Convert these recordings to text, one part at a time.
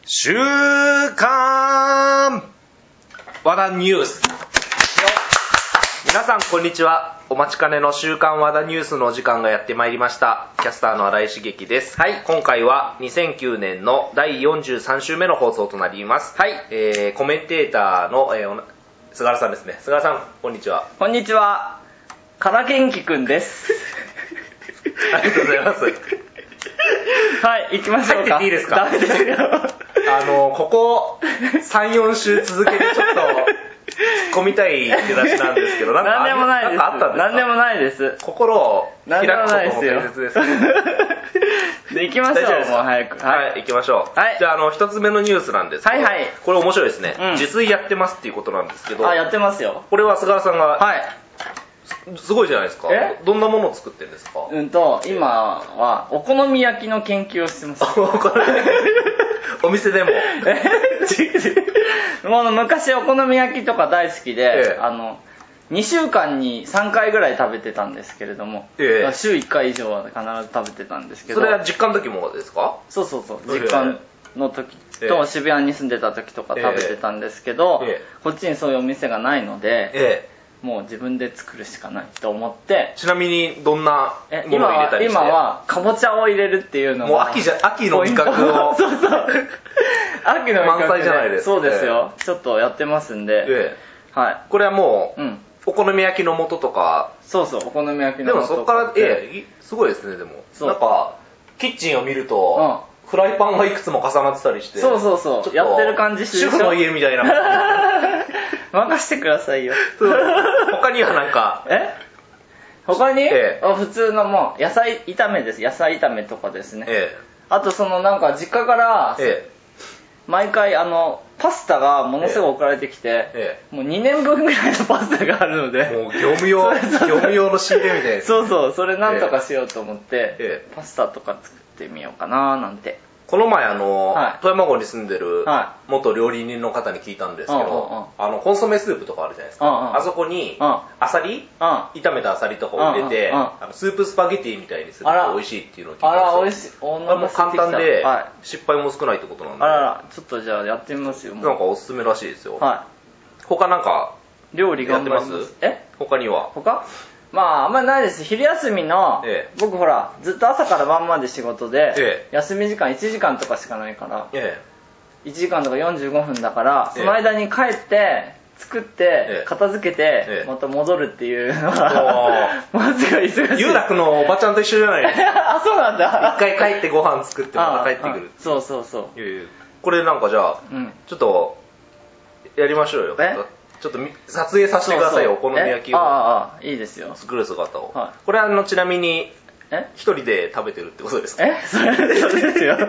週刊和田ニュース。皆さんこんにちは。お待ちかねの週刊和田ニュースのお時間がやってまいりました。キャスターの新井茂樹です。はい、今回は2009年の第43週目の放送となります。はい、コメンテーターの、菅原さんですね。菅原さん、こんにちは。 こんにちは。から元気くんです。 ありがとうございます。 はい、行きましょうか。 入ってていいですか？ ダメですよ。 ここ3、4週続けてちょっと突っ込みたい出だしなんですけど、 なんでもないです。 なんかあったんですか？ なんでもないです。 心を開くことも大切です。 で、行きましょう、もう早く。 はい、行きましょう。はい。じゃあ、一つ目のニュースなんですけど、はいはい。これ面白いですね。自炊やってますっていうことなんですけど、 あ、やってますよ。 これは菅原さんが、 はい。 すごいじゃないですか。どんなものを作ってるんですか？ 今はお好み焼きの研究をしてます。 お店でも。 昔お好み焼きとか大好きで、2週間に3回ぐらい食べてたんですけれども、週1回以上は必ず食べてたんですけど。 それは実家の時もですか？ そう、実家の時と渋谷に住んでた時とか食べてたんですけど、こっちにそういうお店がないので、もう自分で作るしかないと思って。 ちなみにどんなものを入れたりして？ 今はかぼちゃを入れるっていうのがもう秋の味覚をそう秋の味覚満載じゃないですか。 そうですよ、ちょっとやってますんで、はい。 これはもう、お好み焼きの素とか。 そう、お好み焼きの素とか。 でもそこからすごいですね。でもなんかキッチンを見ると、フライパンがいくつも重なってたりして、 そうやってる感じしてるでしょ。 主婦の家みたいな。 任してくださいよ。 他にはなんか他に、普通のもう野菜炒めです。野菜炒めとかですね。あとなんか実家から、毎回パスタがものすごい送られてきて、もう2年分ぐらいのパスタがあるので、 もう業務用の仕入れみたいな。 そう、それなんとかしようと思って、パスタとか作ってみようかななんて。 この前富山郷に住んでる元料理人の方に聞いたんですけど、コンソメスープとかあるじゃないですか。あそこにアサリ、炒めたアサリとかを入れて、スープスパゲティみたいにすると美味しいっていうのを聞いたんですよ。あら、美味しい。簡単で失敗も少ないってことなんで。 あら、ちょっとじゃあやってみますよ。 なんかおすすめらしいですよ。他なんか料理やってます？他には？ あんまりないです。昼休みの、僕ほらずっと朝から晩まで仕事で、休み時間1時間とかしかないから、1時間とか45分だから、その間に帰って作って片付けてまた戻るっていうのがまずが忙しい。 有楽のおばちゃんと一緒じゃないですか。 あ、そうなんだ。 一回帰ってご飯作ってまた帰ってくる。 そう。 これなんかじゃあちょっとやりましょうよ。ちょっと撮影させてくださいよ。お好み焼きをいいですよ。 作る姿を。これちなみに一人で食べてるってことですか？ そうですよ。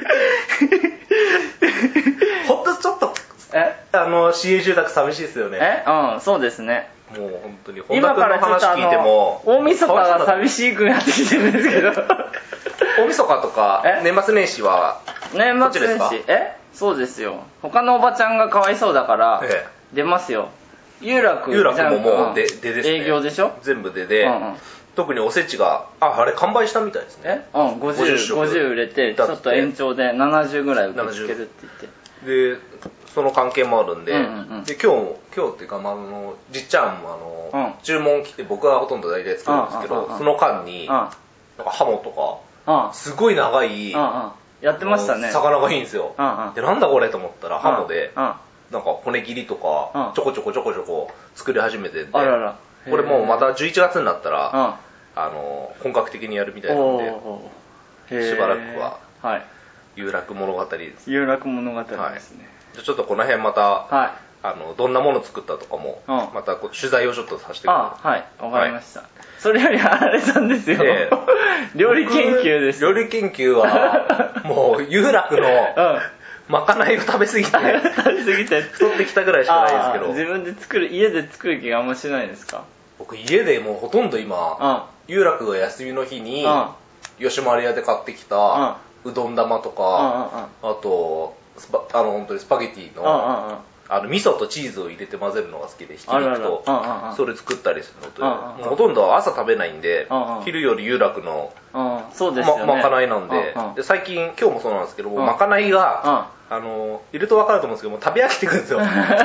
ほんとちょっと市営住宅寂しいですよね。 そうですね。 もう本当に今から話聞いても大晦日が寂しくなってきてるんですけど。 大晦日とか年末年始は年末年始そうですよ。他のおばちゃんがかわいそうだから出ますよ。有楽ももう出ですね。 営業でしょ。 全部出で、特におせちがあれ完売したみたいですね。 50売れてちょっと延長で70ぐらい受け付けるって言って、 でその関係もあるんで、で今日っていうかじっちゃんも注文来て僕はほとんど大体作るんですけど、その間になんかハモとかすごい長いやってましたね。 魚がいいんですよ。でなんだこれと思ったらハモでなんか骨切りとかちょこちょこ作り始めてて、これもうまた11月になったら本格的にやるみたいなんで、しばらくは有楽物語です。 有楽物語ですね。 ちょっとこの辺またどんなもの作ったとかもまた取材をちょっとさせてください。 わかりました。それよりあれさんですよ。料理研究です。 料理研究はもう有楽のまかないを食べ過ぎて太ってきたぐらいしかないですけど。 自分で家で作る気があんましないですか？ 僕家でもうほとんど今有楽が休みの日に吉丸屋で買ってきたうどん玉とか、あと本当にスパゲティの味噌とチーズを入れて混ぜるのが好きで、ひき肉とそれ作ったりするのと、ほとんど朝食べないんで、昼より有楽のまかないなんで、最近今日もそうなんですけど、まかないがいると分かると思うんですけども、食べ飽きてくるんですよ。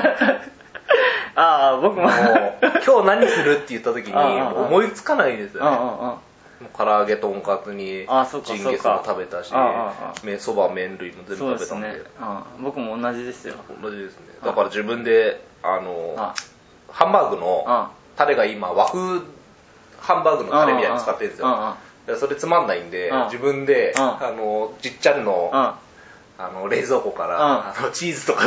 僕も今日何するって言った時に思いつかないですよね。唐揚げとんかつにジンギスも食べたし、そば麺類も全部食べたんで。 僕も同じですよ。 同じですね。だから自分でハンバーグのタレが今和風ハンバーグのタレみたいに使ってるんですよ。それつまんないんで、自分でじっちゃんの冷蔵庫からチーズとか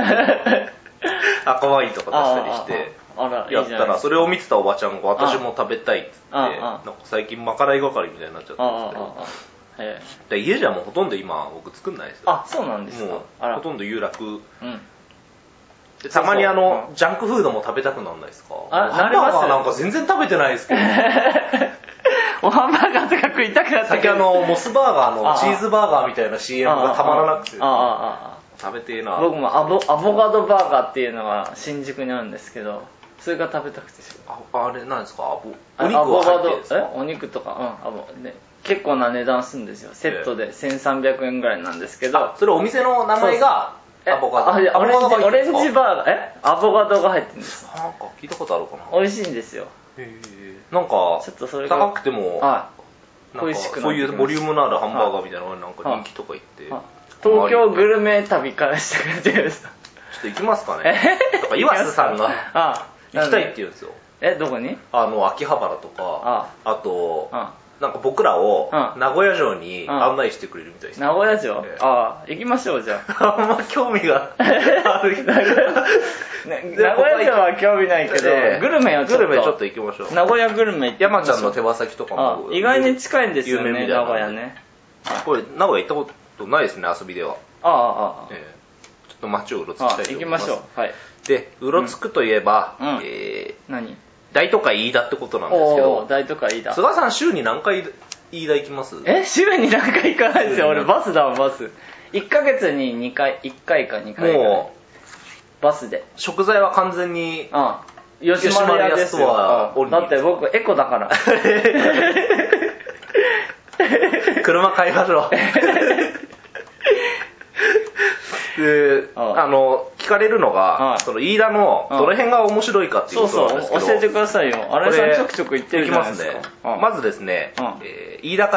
赤ワインとか出したりしてやったら、それを見てたおばちゃんが私も食べたいっつって、なんか最近まかない係みたいになっちゃったんですけど、家じゃもうほとんど今僕作んないですよ。 そうなんですか。 もうほとんど有楽で、たまにジャンクフードも食べたくならないですか？ハンバーガーなんか全然食べてないですけどおハンバーガーとか食いたくなって最近モスバーガーのチーズバーガーみたいな CM がたまらなくて食べてえな。 僕もアボカドバーガーっていうのが新宿にあるんですけど、それが食べたくて。 あれなんですか？お肉は入ってるんですか？ お肉とか、結構な値段するんですよ。セットで1300円ぐらいなんですけど、 それお店の名前がアボカド。 オレンジバーガー、アボカドが入ってるんです。 なんか聞いたことあるかな。 美味しいんですよ。 なんかちょっとそれが高くても美味しくなってきます。 そういうボリュームのあるハンバーガーみたいなのがなんか人気とか言って東京グルメ旅からしてくれてるんです。 ちょっと行きますかね。とか岩瀬さんが行きたいって言うんですよ。 どこに？ 秋葉原とか、あとなんか僕らを名古屋城に案内してくれるみたいです。 名古屋城？行きましょうじゃあ。あんま興味がある人。名古屋城は興味ないけど、グルメちょっと行きましょう。 名古屋グルメ行って山ちゃんの手羽先とかも意外に近いんですよね、名古屋ね。 これ名古屋行ったことないですね、遊びでは。ちょっと街をうろつきたいと思います。 行きましょう。 で、うろつくといえば、 何？ 大都会飯田ってことなんですけど、 大都会飯田。 菅さん週に何回飯田行きます？ 週に何回行かないですよ。俺バスだもん、バス。1ヶ月に1回か2回。もうバスで。 食材は完全に吉丸屋ですよ。だって僕エコだから。 車買いましょう。で、聞かれるのが、その飯田のどの辺が面白いかっていうことなんですけど、 教えてくださいよ。新井さんちょくちょく行ってるじゃないですか。 まずですね、飯田から、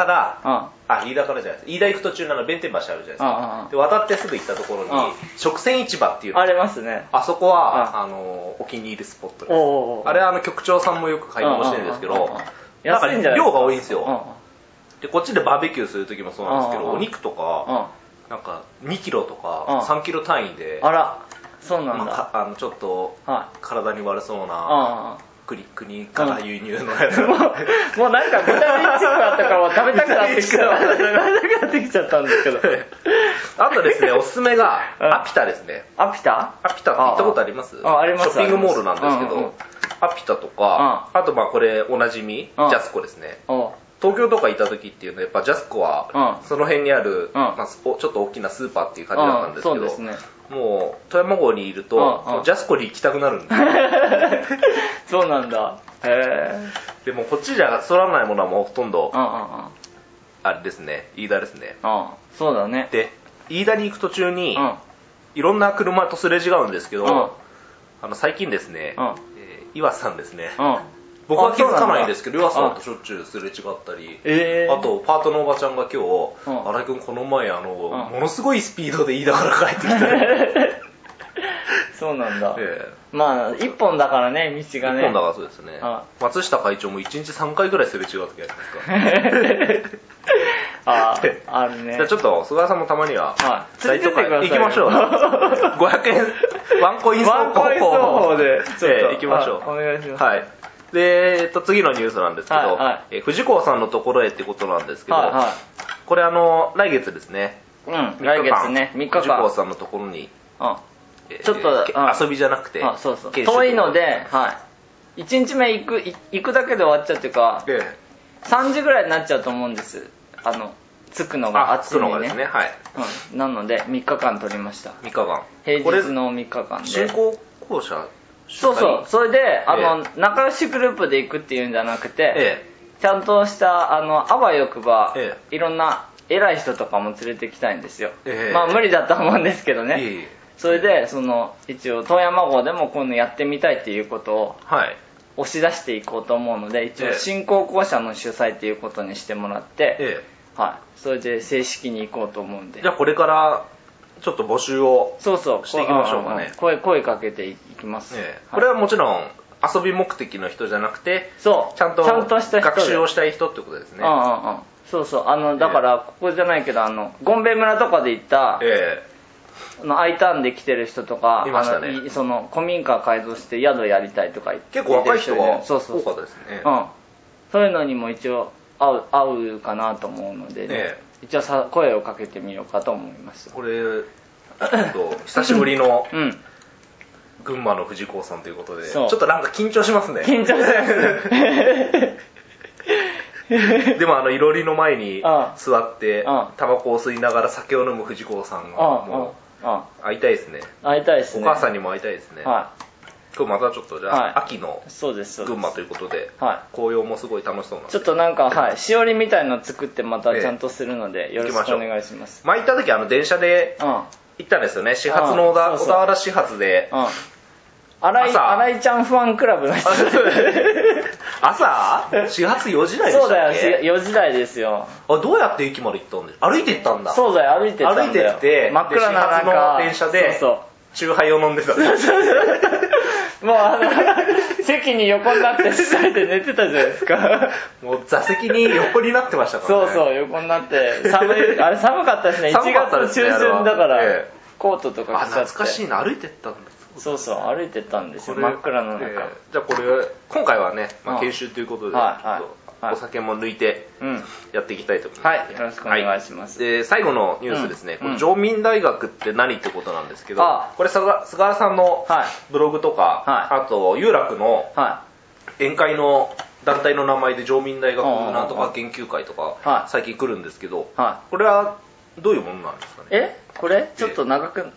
飯田からじゃないです。飯田行く途中の弁天橋あるじゃないですか。で、渡ってすぐ行ったところに、食船市場っていうのありますね。 あそこは、お気に入りスポットです。あれ局長さんもよく買い物してるんですけど、なんか量が多いんですよ。で、こっちでバーベキューする時もそうなんですけど、お肉とか、なんか2キロとか3キロ単位で、 そうなんだ。 ちょっと体に悪そうな国から輸入のやつ。 もうなんか豚ミンチ肉だったから食べたくなってきちゃったんですけど。 あとですね、おすすめがアピタですね。 アピタって行ったことあります？ あります。 ショッピングモールなんですけど、アピタとか、あとこれおなじみジャスコですね。東京とかいた時っていうのはやっぱジャスコはその辺にある、ちょっと大きなスーパーっていう感じだったんですけど、もう富山郷にいるとジャスコに行きたくなるんですよ。 そうなんだ。 でもこっちじゃそらないものはもうほとんどあれですね、飯田ですね。 そうだね。 で飯田に行く途中にいろんな車とすれ違うんですけど、最近ですね、岩瀬さんですね、僕は気づかないんですけど、岩瀬さんとしょっちゅうすれ違ったり、あとパートのおばちゃんが今日、新井君この前ものすごいスピードで飯田から帰ってきた。 そうなんだ。まあ一本だからね、道がね。 一本だからそうですね。松下会長も1日3回ぐらいすれ違う時ありますか。 あるね。 じゃあちょっと菅さんもたまには連れてってください。 行きましょう。500円ワンコイン走法で行きましょう。 お願いします。 はい。で、次のニュースなんですけど、藤子さんのところへってことなんですけど、これ来月ですね。 来月ね、3日間。 藤子さんのところに、 ちょっと遊びじゃなくて、 遠いので、1日目行くだけで終わっちゃうっていうか、3時ぐらいになっちゃうと思うんです。 つくのがあっちにね。 ですね、はい。 なので3日間取りました。 3日間。 平日の3日間で。 新高校舎そう。それで、仲良しグループで行くっていうんじゃなくて、ちゃんとした、あわよくば、いろんな偉い人とかも連れてきたいんですよ。まあ無理だと思うんですけどね。それで、一応、遠山号でもこういうのやってみたいっていうことを、押し出していこうと思うので、一応、新高校舎の主催っていうことにしてもらって、それで正式に行こうと思うんで。 じゃあこれから、ちょっと募集をしていきましょうかね。 声かけていきます。 これはもちろん、遊び目的の人じゃなくて、ちゃんとした学習をしたい人ってことですね。 そう。だから、ここじゃないけど、ゴンベ村とかで行った、I ターンで来てる人とか、 いましたね。 古民家改造して宿やりたいとか言って。 結構若い人が多かったですね。 そういうのにも一応合うかなと思うので、一応声をかけてみようかと思います。 これ、久しぶりの、群馬の藤子さんということで、ちょっとなんか緊張しますね。 緊張しますでもいろりの前に座ってタバコを吸いながら酒を飲む藤子さんがもう会いたいですね。 会いたいですね。 お母さんにも会いたいですね。今日またちょっとじゃあ秋の群馬ということで、紅葉もすごい楽しそうなので、 ちょっとなんかしおりみたいの作ってまたちゃんとするのでよろしくお願いします。 前行った時電車で行ったんですよね。始発の小田原始発で。 新井ちゃんファンクラブの人朝始発4時台でしたっけ？ そうだよ、4時台ですよ。 どうやって駅まで行ったんですか？歩いて行ったんだ。 そうだよ、歩いて行ったんだよ。 歩いてって真っ暗な始発の電車でチューハイを飲んでた。 もう席に横になって2人で寝てたじゃないですか。 もう座席に横になってましたからね。 そう、横になってあれ寒かったですね。1月中旬だからコートとか着ちゃって。 懐かしいな、歩いてったんだ。 そう、歩いてったんですよ、真っ暗の中。 じゃあこれ、今回はね、研修ということで、お酒も抜いてやっていきたいと思います。 はい、よろしくお願いします。 で、最後のニュースですね、これ常民大学って何ってことなんですけど、これ菅原さんのブログとか、あと有楽の宴会の団体の名前で常民大学なんとか研究会とか最近来るんですけど、これはどういうものなんですかね？ これちょっと長く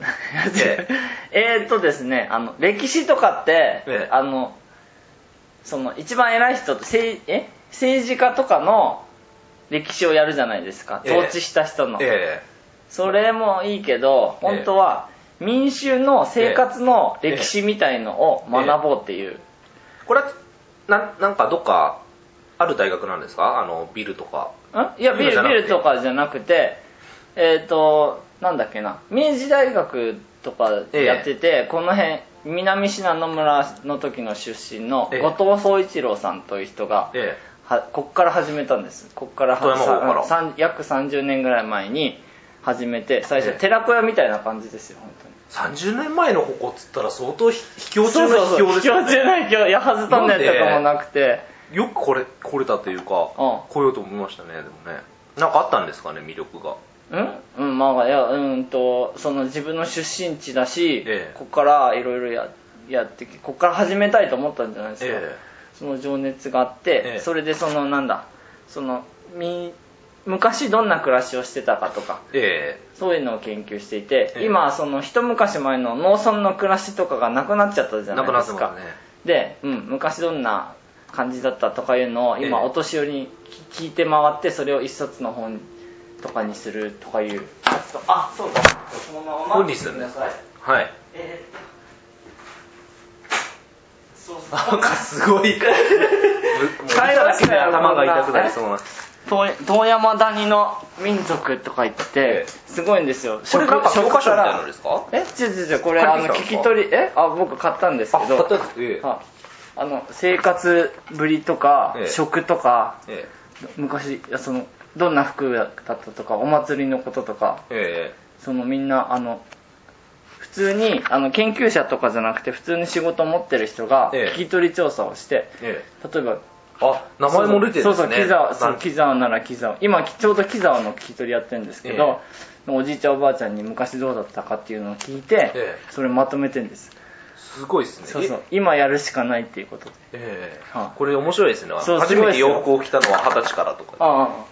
ですね、歴史とかって、一番偉い人と政治家とかの歴史をやるじゃないですか。統治した人の。それもいいけど、本当は民衆の生活の歴史みたいのを学ぼうっていう。 これはなんかどっかある大学なんですか？ビルとか。 いや、ビルとかじゃなくて、なんだっけな、明治大学とかやってて、この辺南信濃村の時の出身の後藤宗一郎さんという人が、こっから始めたんです。こっから約30年ぐらい前に始めて、最初寺子屋みたいな感じですよ、本当に。 30年前のここっつったら相当秘境中の秘境ですよね。 秘境中の秘境、やはずトンネルとかもなくて、 よく来れたというか、来ようと思いましたね。でもね、なんかあったんですかね、魅力が。その自分の出身地だし、ここからいろいろやってここから始めたいと思ったんじゃないですか。その情熱があって、それで昔どんな暮らしをしてたかとか、そういうのを研究していて、今一昔前の農村の暮らしとかがなくなっちゃったじゃないですか。で、昔どんな感じだったとかいうのを今お年寄りに聞いて回って、それを一冊の本とかにするとかいうやつと、そうだ、そのまま待ってください。 はい。なんかすごい会話して頭が痛くなりそうな。 遠山谷の民族とか言ってすごいんですよ。 これなんか教科書みたいなのですか？ 違う、これ聞き取り僕買ったんですけど、生活ぶりとか食とか、昔どんな服だったとか、お祭りのこととか、みんな普通に研究者とかじゃなくて普通に仕事を持ってる人が聞き取り調査をして、例えば名前も出てるんですね。 木沢なら木沢、今ちょうど木沢の聞き取りやってるんですけど、おじいちゃんおばあちゃんに昔どうだったかっていうのを聞いて、それまとめてるんです。 すごいですね。 今やるしかないっていうことで。 これ面白いですね。初めて洋服を着たのは20歳からとか。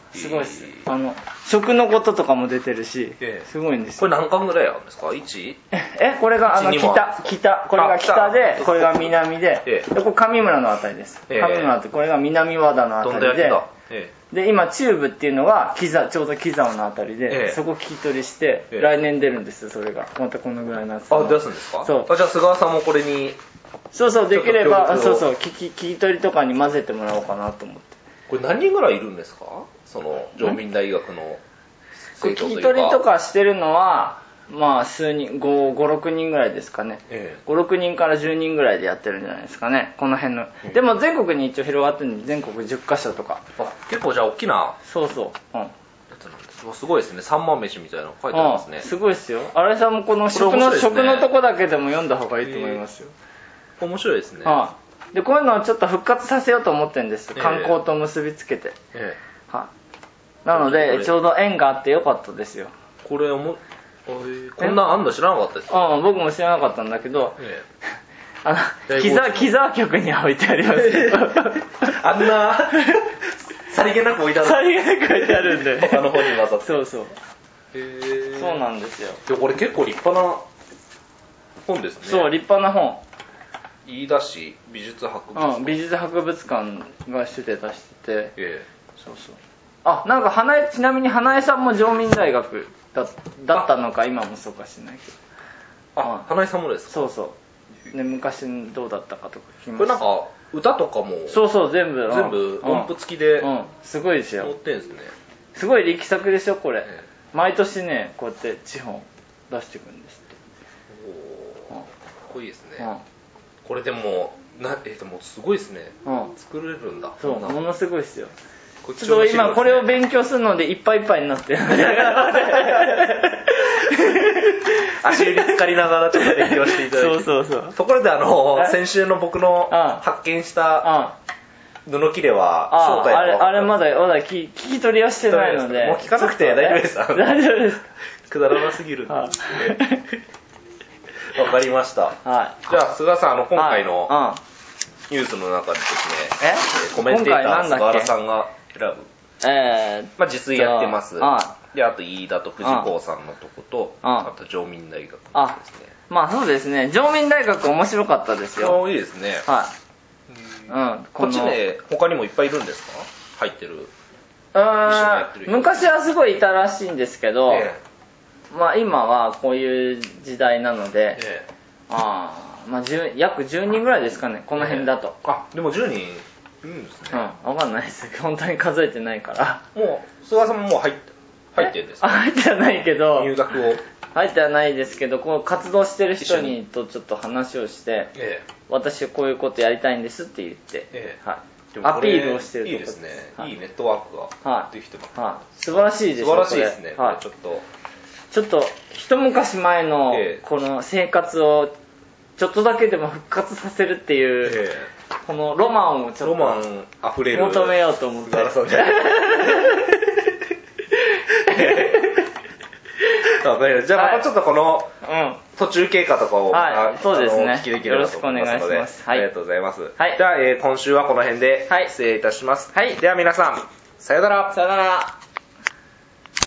すごいです。食のこととかも出てるし、すごいんですよ。これ何巻ぐらいあるんですか？ 1？ これが北、これが北で、これが南で、これ上村のあたりです。上村って、これが南和田のあたりで、で、今、中部っていうのが、ちょうど木沢のあたりで、そこ聞き取りして、来年出るんですよ、それが。またこのぐらいのやつ。 出すんですか？そう。じゃあ、菅原さんもこれに。 そう、できれば、聞き取りとかに混ぜてもらおうかなと思って。 これ何人ぐらいいるんですか？その、常民大学の生徒というか。聞き取りとかしてるのは、まあ、数人、5、6人ぐらいですかね。5、6人から10人ぐらいでやってるんじゃないですかね。この辺の。でも全国に一応広がってるんで、全国10カ所とか。 結構じゃあ大きな。 そう。 やつなんです。すごいですね。三万飯みたいなの書いてありますね。 すごいですよ。新井さんもこの食のとこだけでも読んだ方がいいと思いますよ。 面白いですね。 で、こういうのをちょっと復活させようと思ってるんです。観光と結びつけて。なので、ちょうど縁があってよかったですよ。 これこんなんあんの知らなかったです。 僕も知らなかったんだけど、木沢局には置いてありますけど。 あんな、さりげなく置いてある。 さりげなく置いてあるんで。 他の本にわざと。 そう。そうなんですよ。 で、これ結構立派な本ですね。 そう、立派な本。 飯田市美術博物館。 美術博物館が出て出してて。そう。なんかちなみに花江さんも常民大学だったのか、今もそうかしないけど。 花江さんもですか？ そう。ね、昔どうだったかとか聞きました。 これなんか歌とかもそう全部音符付きで、 すごいですよ。 載ってんですね。 すごい力作でしょこれ。毎年ねこうやって地方出していくんですって。 かっこいいですね。これでもすごいですね。作れるんだ。 そう、ものすごいですよ。ちょっと今これを勉強するのでいっぱいいっぱいになってる。 足湯に浸かりながらちょっと勉強していただいて。 そう。 ところで先週の僕の発見した布切れは正体はあれまだ聞き取りはしてないので。 もう聞かなくて大丈夫です。 大丈夫です。 くだらなすぎる。わかりました。じゃあ菅さん今回のニュースの中でですね、コメンテーター菅原さんが選ぶ。実技やってます。で、あと飯田と藤子さんのとこと、あと常民大学ですね。 まあそうですね。常民大学面白かったですよ。 いいですね。こっちで他にもいっぱいいるんですか？入ってる。 昔はすごいいたらしいんですけど、まあ今はこういう時代なので、約10人ぐらいですかね、この辺だと。 でも10人いるんですね。 わかんないです。本当に数えてないから。 もう、菅さんももう入ってるんですか？ 入ってはないけど、 入学を。 入ってはないですけど、こう活動してる人にとちょっと話をして、私はこういうことやりたいんですって言って、アピールをしてるところです。 いいですね。いいネットワークができてます。 素晴らしいですね。 素晴らしいですね。 ちょっと一昔前のこの生活をちょっとだけでも復活させるっていう、このロマンをちょっと溢れる求めようと思って。 じゃあまたちょっとこの途中経過とかをそうですね。 お聞きできればと思いますので、ありがとうございます。じゃあ今週はこの辺で失礼いたします。では皆さん、さよなら。 さよなら。